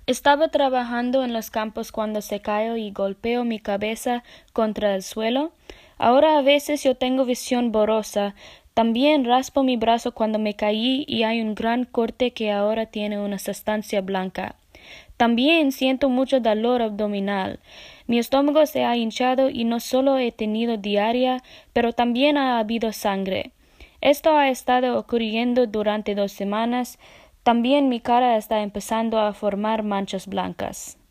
Estaba trabajando en los campos cuando se cayó y golpeó mi cabeza contra el suelo. Ahora a veces yo tengo visión borrosa. También raspo mi brazo cuando me caí y hay un gran corte que ahora tiene una sustancia blanca. También siento mucho dolor abdominal. Mi estómago se ha hinchado y no solo he tenido diarrea, pero también ha habido sangre. Esto ha estado ocurriendo durante 2 semanas. También mi cara está empezando a formar manchas blancas.